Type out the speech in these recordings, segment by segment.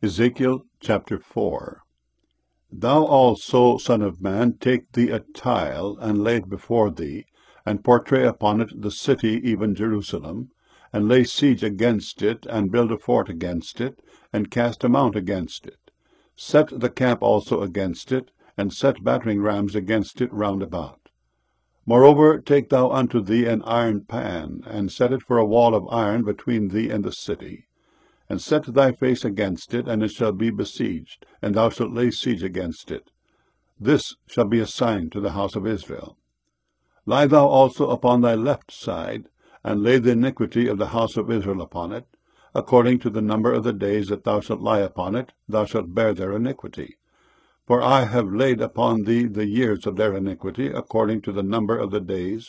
Ezekiel chapter 4. Thou also, son of man, take thee a tile, and lay it before thee, and portray upon it the city, even Jerusalem, and lay siege against it, and build a fort against it, and cast a mount against it. Set the camp also against it, and set battering rams against it round about. Moreover, take thou unto thee an iron pan, and set it for a wall of iron between thee and the city. And set thy face against it, and it shall be besieged, and thou shalt lay siege against it. This shall be a sign to the house of Israel. Lie thou also upon thy left side, and lay the iniquity of the house of Israel upon it. According to the number of the days that thou shalt lie upon it, thou shalt bear their iniquity. For I have laid upon thee the years of their iniquity, according to the number of the days,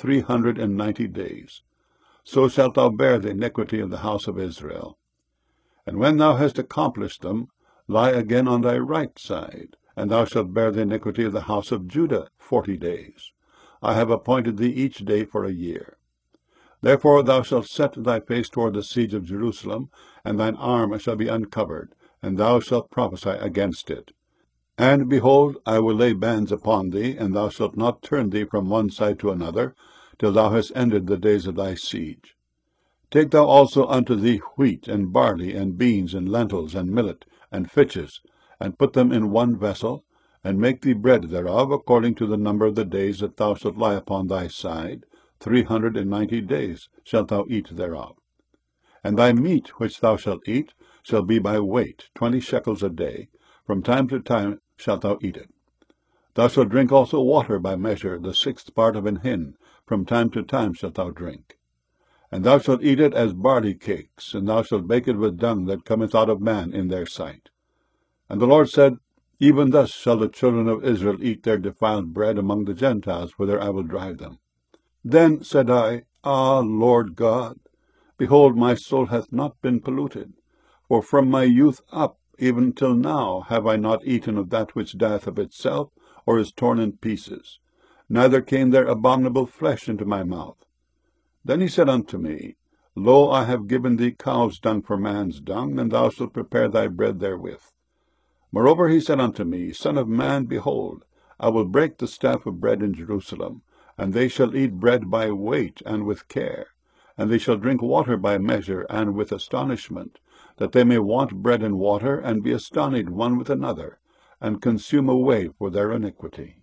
390 days. So shalt thou bear the iniquity of the house of Israel. And when thou hast accomplished them, lie again on thy right side, and thou shalt bear the iniquity of the house of Judah 40 days. I have appointed thee each day for a year. Therefore thou shalt set thy face toward the siege of Jerusalem, and thine arm shall be uncovered, and thou shalt prophesy against it. And, behold, I will lay bands upon thee, and thou shalt not turn thee from one side to another, till thou hast ended the days of thy siege. Take thou also unto thee wheat, and barley, and beans, and lentils, and millet, and fitches, and put them in one vessel, and make thee bread thereof, according to the number of the days that thou shalt lie upon thy side. 390 days shalt thou eat thereof. And thy meat which thou shalt eat shall be by weight, 20 shekels a day. From time to time shalt thou eat it. Thou shalt drink also water by measure, the 6th part of an hin. From time to time shalt thou drink. And thou shalt eat it as barley cakes, and thou shalt bake it with dung that cometh out of man in their sight. And the Lord said, Even thus shall the children of Israel eat their defiled bread among the Gentiles, whither I will drive them. Then said I, Ah, Lord God, behold, my soul hath not been polluted. For from my youth up, even till now, have I not eaten of that which dieth of itself, or is torn in pieces. Neither came there abominable flesh into my mouth. Then he said unto me, Lo, I have given thee cow's dung for man's dung, and thou shalt prepare thy bread therewith. Moreover he said unto me, Son of man, behold, I will break the staff of bread in Jerusalem, and they shall eat bread by weight and with care, and they shall drink water by measure and with astonishment, that they may want bread and water, and be astonished one with another, and consume away for their iniquity.